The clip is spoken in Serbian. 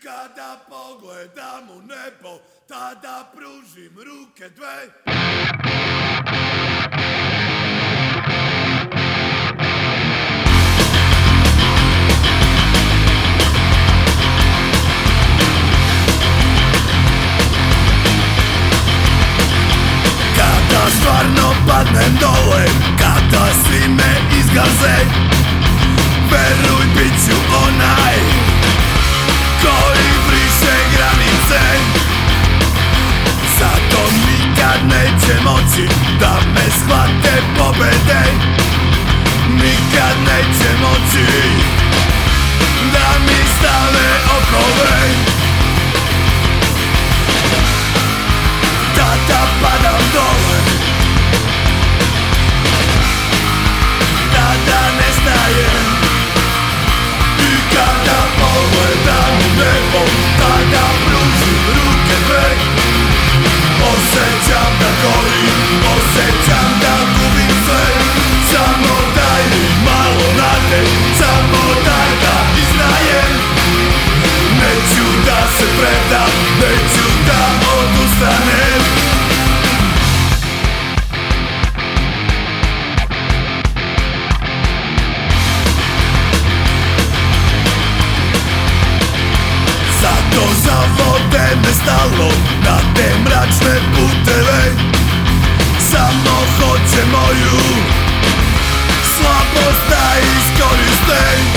Kada pogledam u nebo, tada pružim ruke dve. Kada stvarno padnem dole, kada svi me izgaze, veruj, bit ću onaj koji briše granice. Zato nikad neće moći da me shvate pobede. Nikad neće moći da mi stave okove. Tada padam dole, tada nestajem. I kada pogledam u nebo, tada pružim ruke dve. Osjećam da gorim, osjećam da gubim sve. Samo daj mi malo nade, samo daj da iznajem. Neću da se predam, neću da odustanem. Zato zavode me stalno na te mračne puteve. Samo hoće moju slabost da iskoriste.